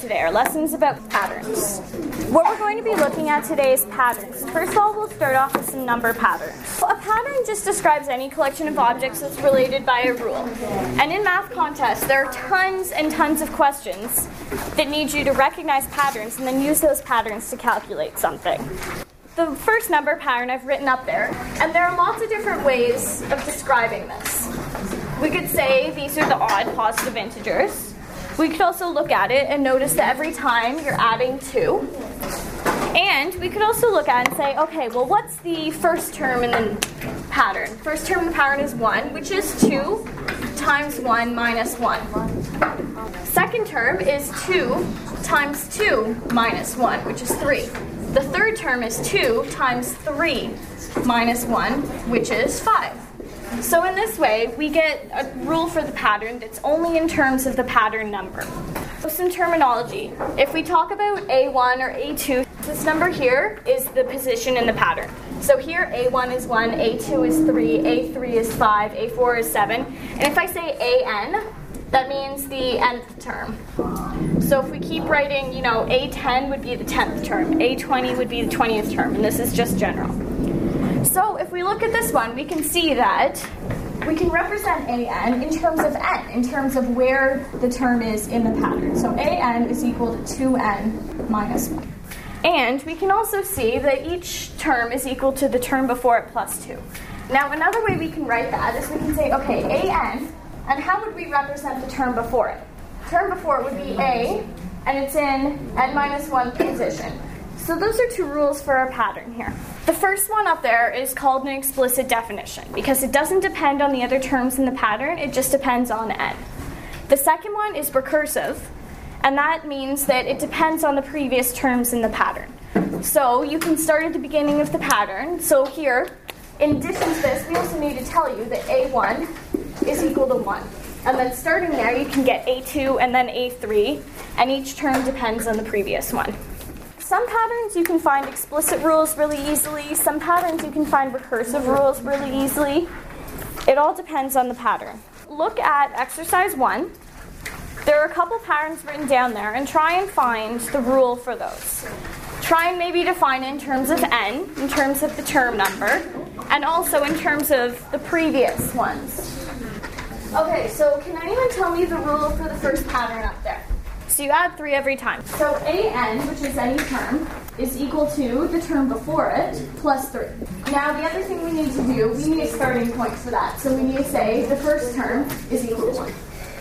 today. Our lesson is about patterns. What we're going to be looking at today is patterns. First of all, we'll start off with some number patterns. A pattern just describes any collection of objects that's related by a rule. And in math contests, there are tons and tons of questions that need you to recognize patterns and then use those patterns to calculate something. The first number pattern I've written up there, and there are lots of different ways of describing this. We could say these are the odd positive integers. We could also look at it and notice that every time you're adding 2. And we could also look at it and say, okay, well, what's the first term in the pattern? First term in the pattern is 1, which is 2 times 1 minus 1. Second term is 2 times 2 minus 1, which is 3. The third term is 2 times 3 minus 1, which is 5. So in this way, we get a rule for the pattern that's only in terms of the pattern number. So some terminology. If we talk about A1 or A2, this number here is the position in the pattern. So here A1 is 1, A2 is 3, A3 is 5, A4 is 7. And if I say AN, that means the nth term. So if we keep writing, A10 would be the 10th term, A20 would be the 20th term, and this is just general. So if we look at this one, we can see that we can represent AN in terms of n, in terms of where the term is in the pattern. So AN is equal to 2n minus 1. And we can also see that each term is equal to the term before it plus 2. Now another way we can write that is we can say, okay, AN, and how would we represent the term before it? The term before it would be A, and it's in n minus 1 position. So those are 2 rules for our pattern here. The first one up there is called an explicit definition because it doesn't depend on the other terms in the pattern, it just depends on n. The second one is recursive, and that means that it depends on the previous terms in the pattern. So you can start at the beginning of the pattern. So here, in addition to this, we also need to tell you that A1 is equal to 1. And then starting there, you can get A2 and then A3, and each term depends on the previous one. Some patterns you can find explicit rules really easily. Some patterns you can find recursive rules really easily. It all depends on the pattern. Look at exercise 1. There are a couple patterns written down there, and try and find the rule for those. Try and maybe define it in terms of n, in terms of the term number, and also in terms of the previous ones. Okay, so can anyone tell me the rule for the first pattern up there? So you add 3 every time. So AN, which is any term, is equal to the term before it plus 3. Now the other thing we need to do, we need a starting point for that. So we need to say the first term is equal to 1.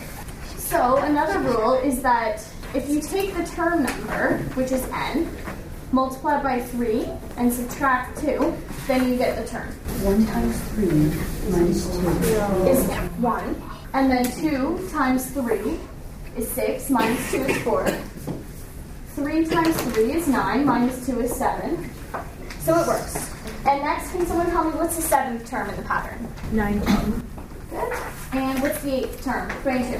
So another rule is that if you take the term number, which is n, multiply by 3 and subtract 2, then you get the term. 1 times 3 minus 2 is 1. And then 2 times 3 is 6, minus 2 is 4. 3 times 3 is 9, minus 2 is 7. So it works. And next, can someone tell me what's the 7th term in the pattern? 19. Good. And what's the 8th term? 22.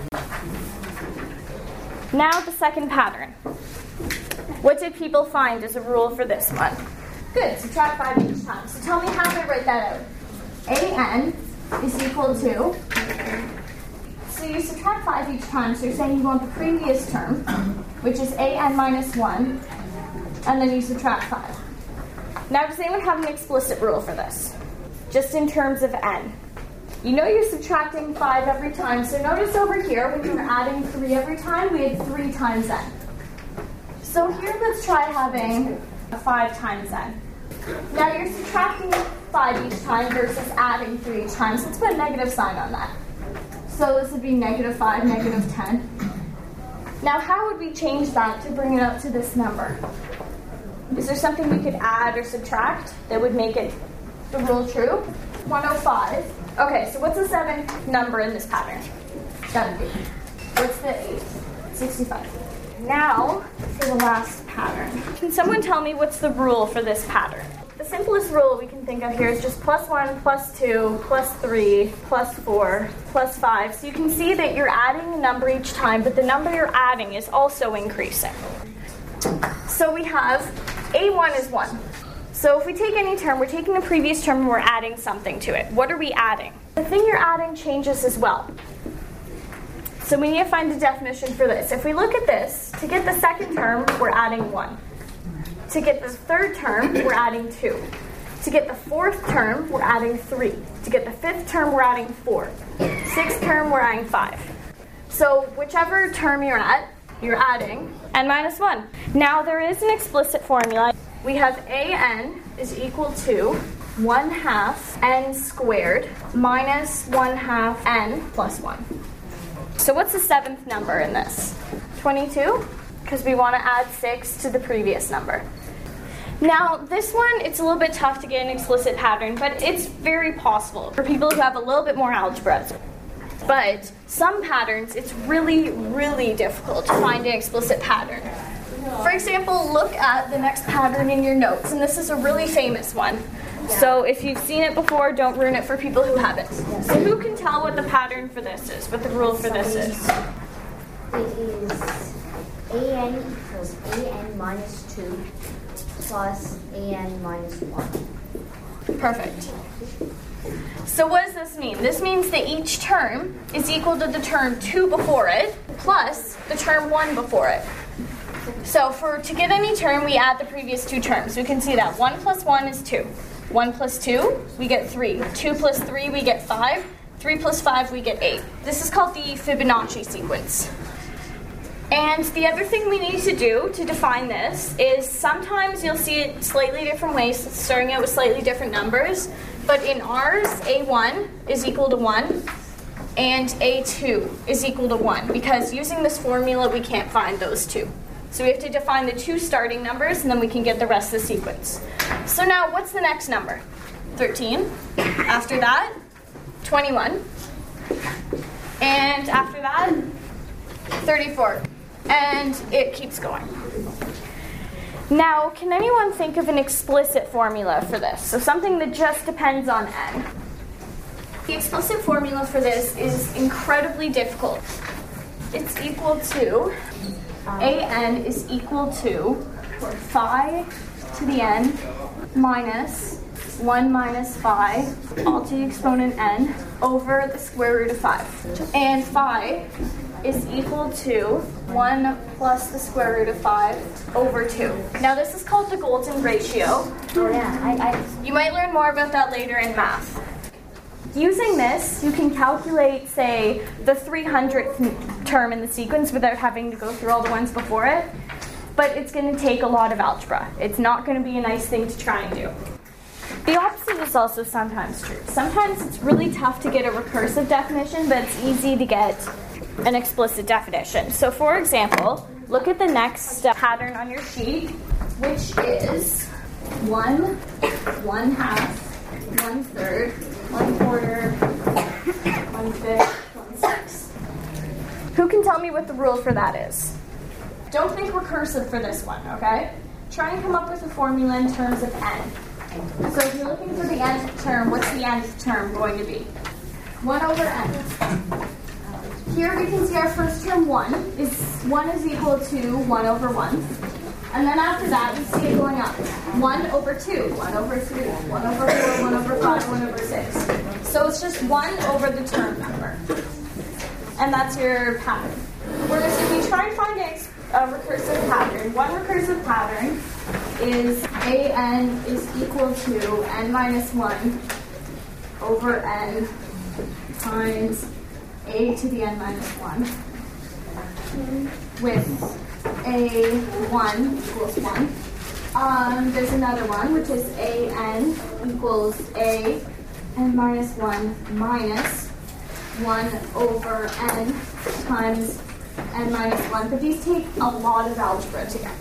Now the second pattern. What did people find as a rule for this one? Good. Subtract 5 each time. So tell me how to write that out. AN is equal to... So you subtract 5 each time, so you're saying you want the previous term, which is AN minus 1, and then you subtract 5. Now, does anyone have an explicit rule for this? Just in terms of n. You know you're subtracting 5 every time, so notice over here, when you're adding 3 every time, we had 3 times n. So here, let's try having a 5 times n. Now, you're subtracting 5 each time versus adding 3 each time, so let's put a negative sign on that. So this would be negative 5, negative 10. Now how would we change that to bring it up to this number? Is there something we could add or subtract that would make it the rule true? 105. Okay, so what's the 7th number in this pattern? 70. What's the 8th? 65. Now for the last pattern. Can someone tell me what's the rule for this pattern? The simplest rule we can think of here is just plus 1, plus 2, plus 3, plus 4, plus 5. So you can see that you're adding a number each time, but the number you're adding is also increasing. So we have A1 is 1. So if we take any term, we're taking the previous term and we're adding something to it. What are we adding? The thing you're adding changes as well. So we need to find a definition for this. If we look at this, to get the second term, we're adding 1. To get the third term, we're adding 2. To get the fourth term, we're adding 3. To get the fifth term, we're adding 4. Sixth term, we're adding 5. So whichever term you're at, you're adding n minus 1. Now there is an explicit formula. We have an is equal to 1/2 n squared minus 1/2 n plus 1. So what's the seventh number in this? 22? Because we want to add 6 to the previous number. Now, this one, it's a little bit tough to get an explicit pattern, but it's very possible for people who have a little bit more algebra. But some patterns, it's really, really difficult to find an explicit pattern. For example, look at the next pattern in your notes, and this is a really famous one. So if you've seen it before, don't ruin it for people who haven't. So who can tell what the pattern for this is, what the rule for this is? It is an equals an minus 2 plus an minus 1. Perfect. So what does this mean? This means that each term is equal to the term 2 before it plus the term 1 before it. So to get any term, we add the previous 2 terms. We can see that 1 plus 1 is 2. 1 plus 2, we get 3. 2 plus 3, we get 5. 3 plus 5, we get 8. This is called the Fibonacci sequence. And the other thing we need to do to define this is sometimes you'll see it slightly different ways, starting out with slightly different numbers. But in ours, A1 is equal to 1, and A2 is equal to 1, because using this formula, we can't find those two. So we have to define the 2 starting numbers, and then we can get the rest of the sequence. So now, what's the next number? 13. After that, 21. And after that, 34. And it keeps going. Now, can anyone think of an explicit formula for this? So something that just depends on n. The explicit formula for this is incredibly difficult. It's equal to, an is equal to phi to the n minus 1 minus phi, all to the exponent n, over the square root of 5. And phi is equal to 1 plus the square root of 5 over 2. Now this is called the golden ratio. Oh yeah, You might learn more about that later in math. Using this, you can calculate, say, the 300th term in the sequence without having to go through all the ones before it. But it's going to take a lot of algebra. It's not going to be a nice thing to try and do. The opposite is also sometimes true. Sometimes it's really tough to get a recursive definition, but it's easy to get an explicit definition. So for example, look at the next pattern on your sheet, which is 1, 1/2, 1/3, 1/4, 1/5, 1/6. Who can tell me what the rule for that is? Don't think recursive for this one, okay? Try and come up with a formula in terms of n. So if you're looking for the nth term, what's the nth term going to be? 1 over n. Here we can see our first term 1 is equal to 1 over 1. And then after that, we see it going up. 1 over 2, 1 over 3, 1 over 4, 1 over 5, 1 over 6. So it's just 1 over the term number. And that's your pattern. Whereas if you try and find a recursive pattern, one recursive pattern is an is equal to n minus 1 over n times a to the n minus 1 with a1 equals 1. There's another one, which is an equals a n minus 1 minus 1 over n times n minus 1. But these take a lot of algebra to get.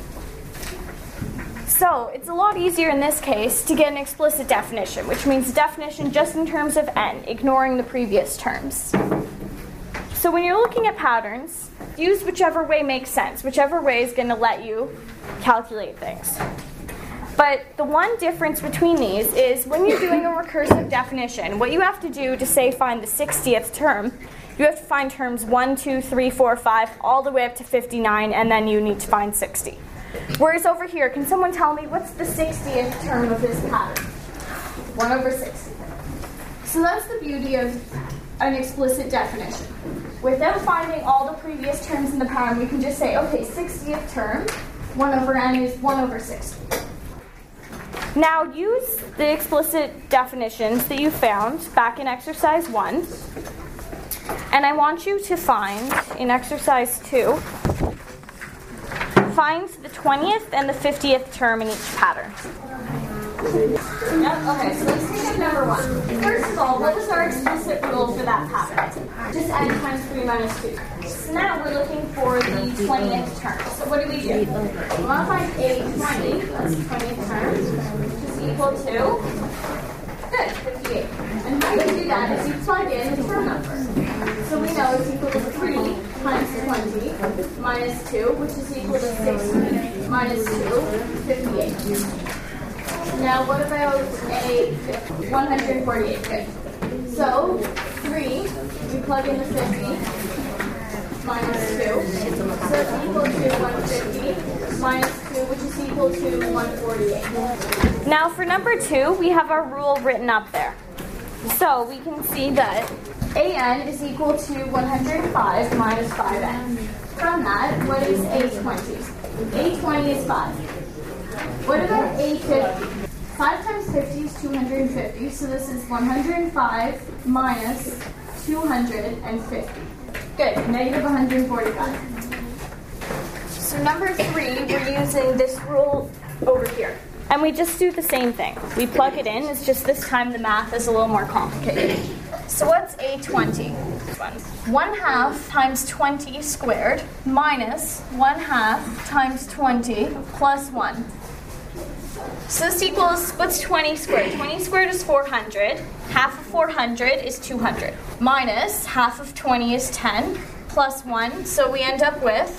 So it's a lot easier in this case to get an explicit definition, which means a definition just in terms of n, ignoring the previous terms. So when you're looking at patterns, use whichever way makes sense, whichever way is going to let you calculate things. But the one difference between these is when you're doing a recursive definition, what you have to do to, say, find the 60th term, you have to find terms 1, 2, 3, 4, 5, all the way up to 59, and then you need to find 60. Whereas over here, can someone tell me what's the 60th term of this pattern? 1 over 60. So that's the beauty of an explicit definition. without finding all the previous terms in the pattern, we can just say, okay, 60th term, 1 over n is 1 over 60. Now use the explicit definitions that you found back in exercise 1. And I want you to find, in exercise 2, find the 20th and the 50th term in each pattern. Yep, okay, so let's take up number 1. First of all, what was our explicit rule for that pattern? Just n times 3 minus 2. So now we're looking for the 20th term. So what do? We want to find a 20, that's the 20th term, which is equal to, good, 58. And how you do that is you plug in the term number. So we know it's equal to 3 times 20 minus 2, which is equal to 60 minus 2, 58. Now what about a 148? Good. So 3, we plug in the 50 minus 2. So it's equal to 150 minus 2, which is equal to 148. Now for number 2, we have our rule written up there. So we can see that an is equal to 105 minus 5n. From that, what is a20? A20 is 5. What about a50? 5 times 50 is 250, so this is 105 minus 250. Good, negative 145. So number 3, we're using this rule over here. And we just do the same thing. We plug it in, it's just this time the math is a little more complicated. So what's a20? 1/2 times 20 squared minus 1/2 times 20 plus 1. So this equals, what's 20 squared? 20 squared is 400. Half of 400 is 200. Minus half of 20 is 10. Plus 1. So we end up with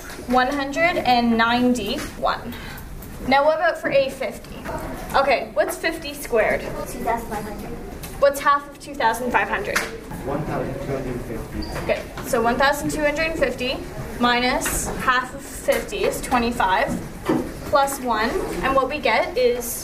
191. Now what about for a50? Okay, what's 50 squared? 2,500. What's half of 2,500? 1,250. Good. So 1,250 minus half of 50 is 25. Plus 1, and what we get is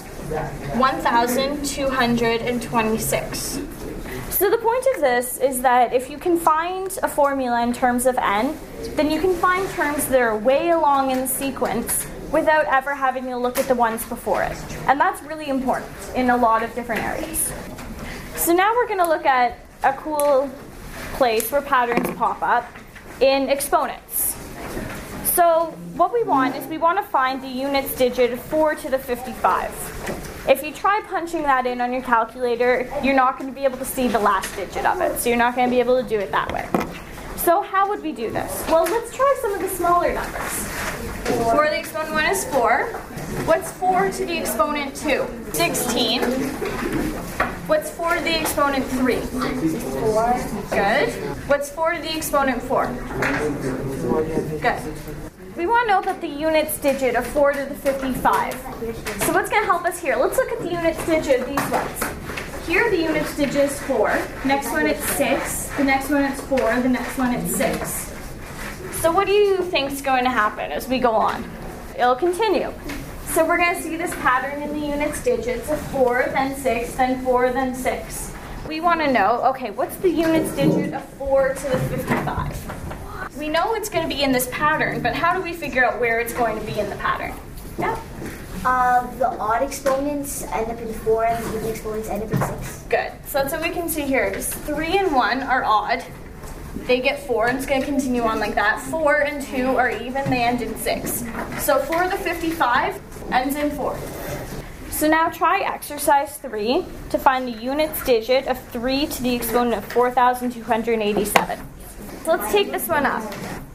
1,226. So the point of this is that if you can find a formula in terms of n, then you can find terms that are way along in the sequence without ever having to look at the ones before it. And that's really important in a lot of different areas. So now we're going to look at a cool place where patterns pop up in exponents. So what we want is we want to find the units digit of 4 to the 55. If you try punching that in on your calculator, you're not going to be able to see the last digit of it. So you're not going to be able to do it that way. So how would we do this? Well, let's try some of the smaller numbers. 4 to the exponent 1 is 4. What's 4 to the exponent 2? 16. What's 4 to the exponent 3? 4. Good. What's 4 to the exponent 4? Good. We want to know about the units digit of 4 to the 55. So what's going to help us here? Let's look at the units digit of these ones. Here the units digit is 4. Next one it's 6. The next one it's 4. The next one it's 6. So what do you think is going to happen as we go on? It'll continue. So we're going to see this pattern in the units digits of 4, then 6, then 4, then 6. We want to know, okay, what's the units digit of 4 to the 55? We know it's going to be in this pattern, but how do we figure out where it's going to be in the pattern? Yeah? The odd exponents end up in 4 and the even exponents end up in 6. Good. So that's what we can see here. Just 3 and 1 are odd. They get 4, and it's going to continue on like that. 4 and 2 are even. They end in 6. So 4 to the 55 ends in 4. So now try exercise 3 to find the units digit of 3 to the exponent of 4,287. So let's take this one up.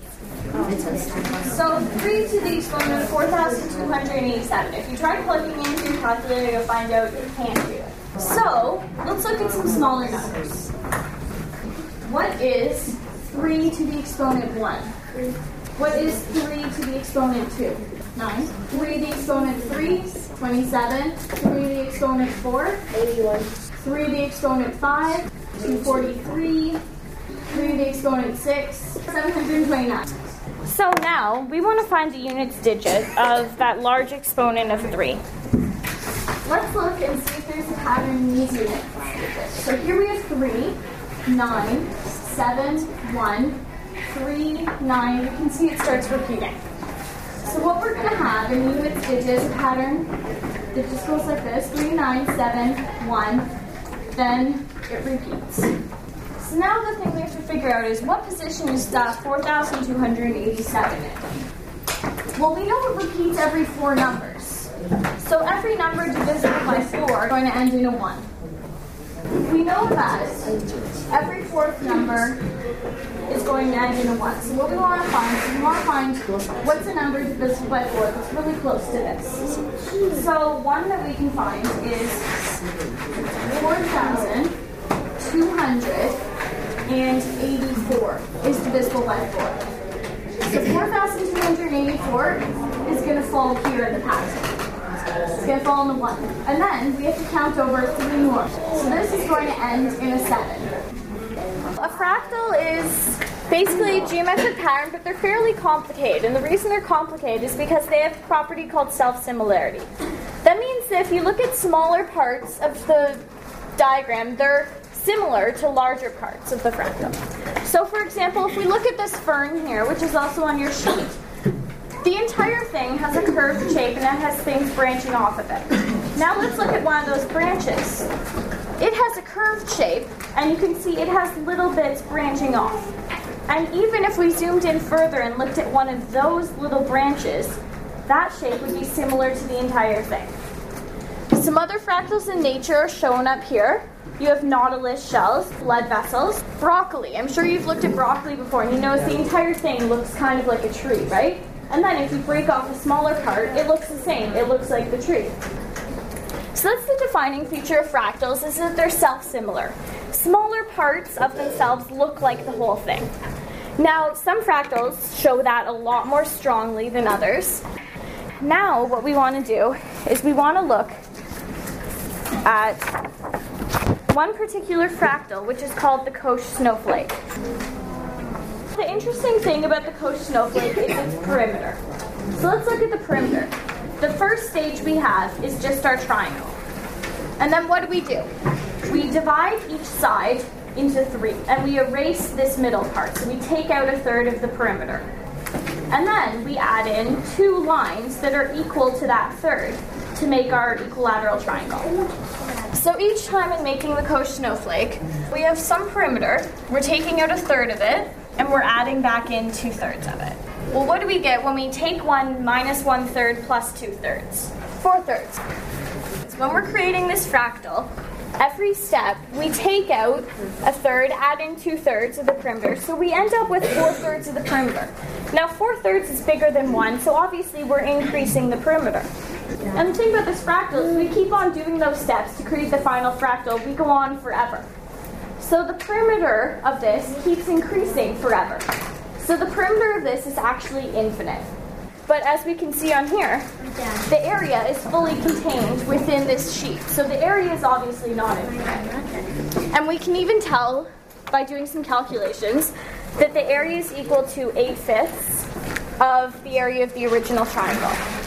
So 3 to the exponent of 4,287. If you try plugging into your calculator, you'll find out you can't do it. So let's look at some smaller numbers. What is 3 to the exponent 1? What is 3 to the exponent 2? 9. 3 to the exponent 3, 27. 3 to the exponent 4, 81. 3 to the exponent 5, 243. 3 to the exponent 6, 729. So now, we want to find the units digit of that large exponent of 3. Let's look and see if there's a pattern in these units digits. So here we have 3, 9, 7, 1, 3, 9. You can see it starts repeating. So what we're going to have in units digits pattern, it just goes like this, 3, 9, 7, 1, then it repeats. So now the thing we have to figure out is what position is 4,287 in? Well, we know it repeats every 4 numbers. So every number divisible by 4 is going to end in a 1. We know that every 4th number is going to end in a 1. So what we want to find is we want to find what's a number divisible by 4 that's really close to this. So one that we can find is 4,284 is divisible by 4. So 4,284 is going to fall here in the pattern. It's going to fall in the 1. And then we have to count over 3 more. So this is going to end in a 7. A fractal is basically a geometric pattern, but they're fairly complicated. And the reason they're complicated is because they have a property called self-similarity. That means that if you look at smaller parts of the diagram, they're similar to larger parts of the fractal. So for example, if we look at this fern here, which is also on your sheet, the entire thing has a curved shape and it has things branching off of it. Now let's look at one of those branches. It has a curved shape, and you can see it has little bits branching off. And even if we zoomed in further and looked at one of those little branches, that shape would be similar to the entire thing. Some other fractals in nature are shown up here. You have nautilus shells, blood vessels, broccoli. I'm sure you've looked at broccoli before, and you notice the entire thing looks kind of like a tree, right? And then if you break off a smaller part, it looks the same. It looks like the tree. So that's the defining feature of fractals, is that they're self-similar. Smaller parts of themselves look like the whole thing. Now, some fractals show that a lot more strongly than others. Now, what we want to do is we want to look at one particular fractal, which is called the Koch snowflake. The interesting thing about the Koch snowflake is its perimeter. So let's look at the perimeter. The first stage we have is just our triangle. And then what do? We divide each side into 3, and we erase this middle part. So we take out a third of the perimeter. And then we add in 2 lines that are equal to that third to make our equilateral triangle. So each time in making the Koch snowflake, we have some perimeter, we're taking out a third of it, and we're adding back in 2/3 of it. Well, what do we get when we take 1 minus 1/3 plus 2/3? 4/3. So when we're creating this fractal, every step we take out a third, add in 2/3 of the perimeter, so we end up with 4/3 of the perimeter. Now 4/3 is bigger than 1, so obviously we're increasing the perimeter. And the thing about this fractal is we keep on doing those steps to create the final fractal. We go on forever. So the perimeter of this keeps increasing forever. So the perimeter of this is actually infinite. But as we can see on here, the area is fully contained within this sheet. So the area is obviously not infinite. And we can even tell by doing some calculations that the area is equal to 8/5 of the area of the original triangle.